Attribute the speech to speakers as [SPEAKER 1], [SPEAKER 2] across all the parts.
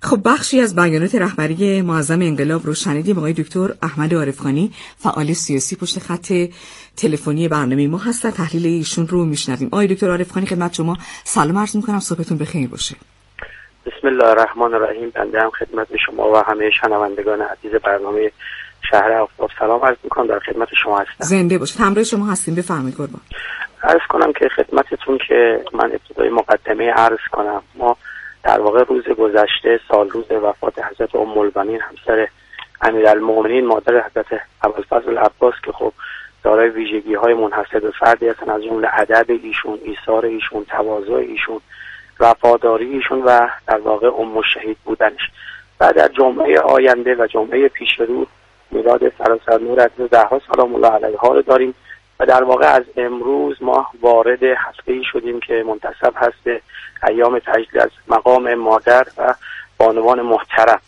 [SPEAKER 1] خب بخشی از بیانات رهبری معظم انقلاب رو شنیدیم. آقای دکتر احمد عارفخانی فعال سیاسی پشت خط تلفنی برنامه ما هستن. تحلیل ایشون رو میشنویم. آقای دکتر عارفخانی خدمت شما سلام عرض میکنم، صبحتون بخیر باشه.
[SPEAKER 2] بسم الله الرحمن الرحیم. بنده هم خدمت شما و همه شنوندگان عزیز برنامه شهر آفتاب سلام عرض میکنم. در خدمت شما هستم.
[SPEAKER 1] زنده باشید. همراه شما هستیم. بفرمایید قربان.
[SPEAKER 2] عرض کنم که خدمتتون که من ابتدای مقدمه عرض کنم، ما در واقع روز گذشته سال روز وفات حضرت ام البنین همسر امیرالمومنین مادر حضرت ابوالفضل عباس که خب دارای ویژگی‌های منحصر به فردی هستن، از جمله ادب ایشون، ایثار ایشون، تواضع ایشون، وفاداری ایشون و در واقع ام الشهید بودنش. و در جمعه آینده و جمعه پیش رو میلاد سراسر نور حضرت زهرا سلام الله علیها رو داریم و در واقع از امروز ما وارد هفته‌ای شدیم که منتسب هست به ایام تجلیل از مقام مادر و بانوان محترم.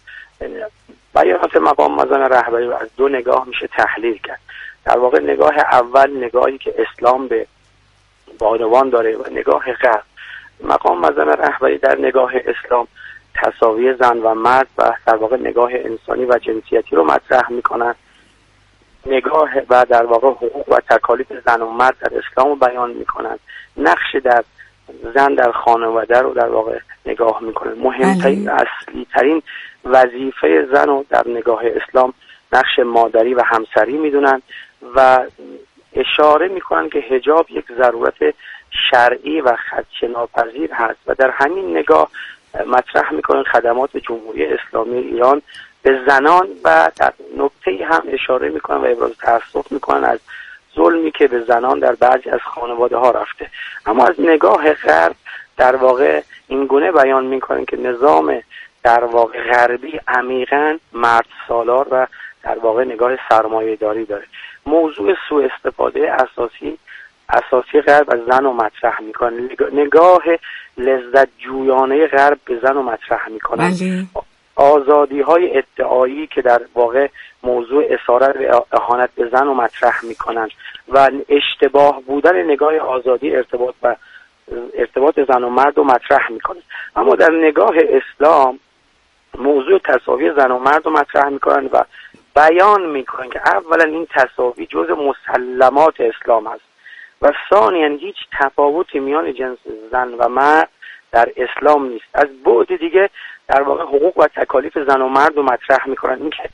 [SPEAKER 2] بیانات مقام معظم رهبری رو از دو نگاه میشه تحلیل کرد. در واقع نگاه اول نگاهی که اسلام به بانوان داره و نگاه غرب. مقام معظم رهبری در نگاه اسلام تساوی زن و مرد و در واقع نگاه انسانی و جنسیتی رو مطرح میکنن. نگاه و در واقع حقوق و تکالیف زن و مرد در اسلام رو بیان میکنن. نقش در زن در خانواده رو در واقع نگاه میکنن. مهمترین اصلی ترین وظیفه زن رو در نگاه اسلام نقش مادری و همسری میدونن و اشاره میکنن که حجاب یک ضرورت شرعی و خدشه‌ناپذیر هست و در همین نگاه مطرح میکنن خدمات جمهوری اسلامی ایران به زنان و در نکته هم اشاره میکنن و ابراز تأسف میکنن از ظلمی که به زنان در بعضی از خانواده ها رفته. اما از نگاه غرب در واقع این گونه بیان میکنن که نظام در واقع غربی عمیقاً مرد سالار و در واقع نگاه سرمایه داری داره. موضوع سوء استفاده اساسی غرب از زن رو مطرح میکنه. نگاه لذت جویانه غرب به زن رو مطرح میکنه. آزادی های ادعایی که در واقع موضوع اسارت و اهانت به زن رو مطرح میکنن و اشتباه بودن نگاه آزادی ارتباط زن و مرد رو مطرح میکنن. اما در نگاه اسلام موضوع تساوی زن و مرد رو مطرح میکنن و بیان میکنن که اولا این تساوی جزء مسلمات اسلام هست و ثانیاً هیچ تفاوتی میان جنس زن و مرد در اسلام نیست. از بعد دیگه در واقع حقوق و تکالیف زن و مرد رو مطرح میکنن، این که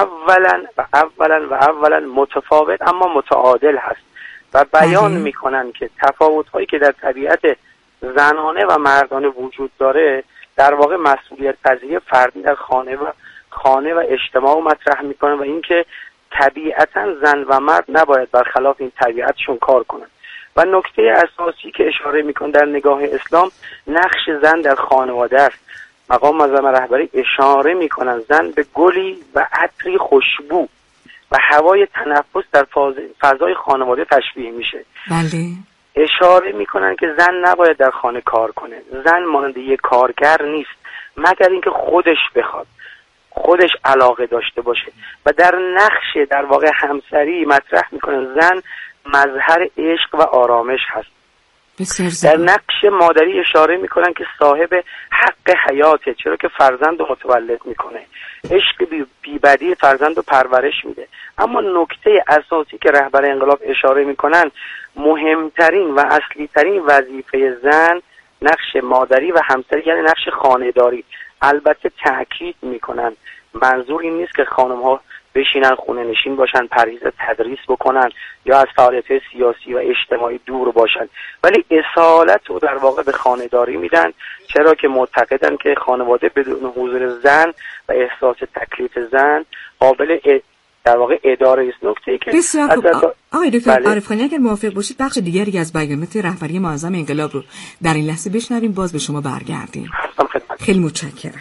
[SPEAKER 2] اولا متفاوت اما متعادل هست و بیان میکنن که تفاوت‌هایی که در طبیعت زنانه و مردانه وجود داره در واقع مسئولیت پذیری فردی در خانه و اجتماع مطرح میکنن و اینکه طبیعتا زن و مرد نباید برخلاف این طبیعتشون کار کنن. و نکته اساسی که اشاره میکن در نگاه اسلام نقش زن در خانواده است. مقام معظم رهبری اشاره میکنن زن به گلی و عطری خوشبو و هوای تنفس در فضای خانواده تشبیه میشه.
[SPEAKER 1] بله.
[SPEAKER 2] اشاره میکنن که زن نباید در خانه کار کنه. زن مانند یک کارگر نیست مگر اینکه خودش بخواد، خودش علاقه داشته باشه. و در نقش در واقع همسری مطرح میکنن زن مظهر عشق و آرامش هست. در نقش مادری اشاره میکنن که صاحب حق حیاته، چرا که فرزند رو متولد میکنه، عشق بی‌بدیل فرزند رو پرورش میده. اما نکته اساسی که رهبر انقلاب اشاره میکنن مهمترین و اصلی ترین وظیفه زن نقش مادری و همسری یعنی نقش خانه‌داری. البته تاکید میکنن منظور این نیست که خانم ها بشینن خونه نشین باشن، پرهیز تدریس بکنن یا از فعالیت سیاسی و اجتماعی دور باشن، ولی اصالت رو در واقع به خانه‌داری میدن، چرا که معتقدن که خانواده بدون حضور زن و احساس تکلیف زن قابل در واقع اداره است. نکته‌ای که
[SPEAKER 1] آقای دکتر عارفخانی اگر موافق باشید بخش دیگری از بیانات رهبری معظم انقلاب رو در این لحظه بشنویم، باز به شما برگردیم. خیلی متشکرم.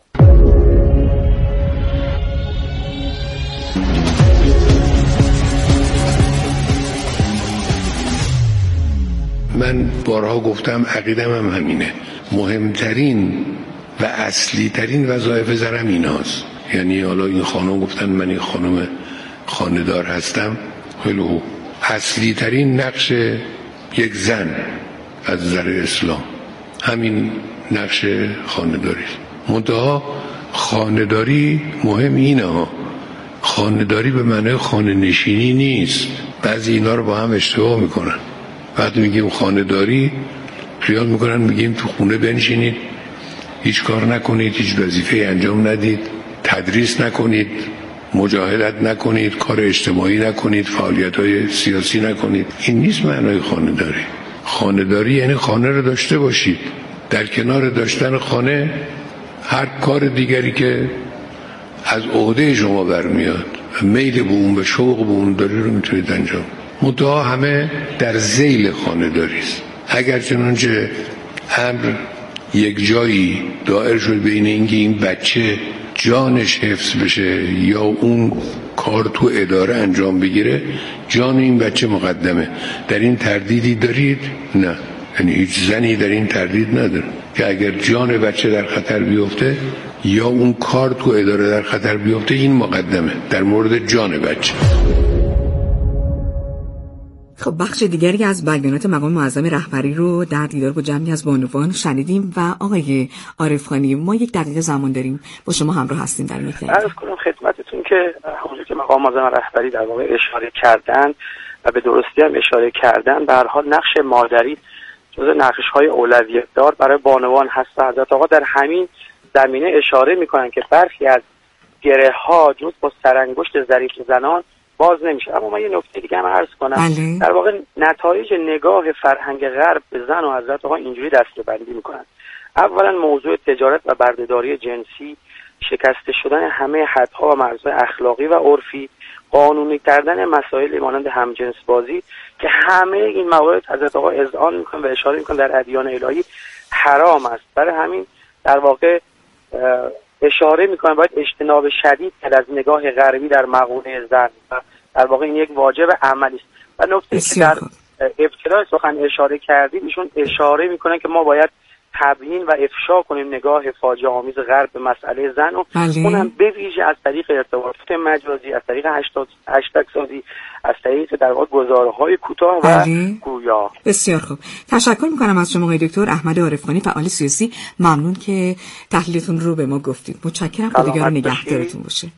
[SPEAKER 3] من بارها گفتم عقیدم هم همینه، مهمترین و اصلی ترین وظایف زنم ایناست. یعنی حالا این خانم گفتن من این خانم خانه‌دار هستم، خیلی اصلی ترین نقش یک زن از نظر اسلام همین نقش خانه‌داری است. منتها خانه‌داری مهم اینه ها. خانه‌داری به معنی خانه نشینی نیست. بعضی اینا رو با هم اشتباه میکنن. وقتی میگیم خانه‌داری خیال میکنن میگیم تو خونه بنشینید، هیچ کار نکنید، هیچ وظیفه انجام ندید، تدریس نکنید، مجاهدت نکنید، کار اجتماعی نکنید، فعالیت‌های سیاسی نکنید. این نیست معنای خانه‌داری. خانه‌داری یعنی خانه رو داشته باشید. در کنار داشتن خانه هر کار دیگری که از عهده شما برمیاد، میل به اون، به شوق به اون داری رو میتونید انجام. منتها همه در ذیل خانه‌داری است. اگر چنانچه امر یک جایی دائر شد بین اینکه این بچه جانش حفظ بشه یا اون کار تو اداره انجام بگیره، جان این بچه مقدمه. در این تردیدی دارید؟ نه. یعنی هیچ زنی در این تردید نداره که اگر جان بچه در خطر بیفته یا اون کار تو اداره در خطر بیفته، این مقدمه در مورد جان بچه.
[SPEAKER 1] خب بخش دیگری از بیانات مقام معظم رهبری رو در دیدار با جمعی از بانوان شنیدیم و آقای عارفخانی، ما یک دقیقه زمان داریم، با شما همراه هستیم در این دقیقه.
[SPEAKER 2] عرض کنم خدمتتون که همونجوری که مقام معظم رهبری در واقع اشاره کردن و به درستی هم اشاره کردن، به هر حال نقش مادری جزء نقش‌های اولویت دار برای بانوان هست. حضرت آقا در همین زمینه اشاره می‌کنن که برخی از گره‌ها جز با سرانگشت ظریف زنان باز نمیشه. اما من یه نکته دیگه هم عرض کنم. در واقع نتایج نگاه فرهنگ غرب به زن و حضرت آقا اینجوری دسته‌بندی میکنن. اولا موضوع تجارت و بردهداری جنسی، شکسته شدن همه حدها و مرزهای اخلاقی و عرفی، قانونی کردن مسائل مانند همجنس بازی که همه این موارد حضرت آقا اذعان میکنن و اشاره میکنن در ادیان الهی حرام است. برای همین در واقع اشاره میکنن باید اجتناب شدید کرد از نگاه غربی در مقوله زن و در واقع این یک واجب عملی است. و نکته که در ابتدای سخن اشاره کردید، ایشون اشاره میکنن که ما باید تبیین و افشا کنیم نگاه فاجعه آمیز غرب به مسئله زن و اونم به ویژه از طریق ارتباطات مجازی، از طریق هشتگ سازی، از طریق در واقع گزاره‌های کوتاه و گویا.
[SPEAKER 1] بسیار خوب، تشکر میکنم از شما آقای دکتر احمد عارفخانی، فعال سیاسی. ممنون که تحلیلتون رو به ما گفتید. متشکرم. خداوند نگهدارتون باشه.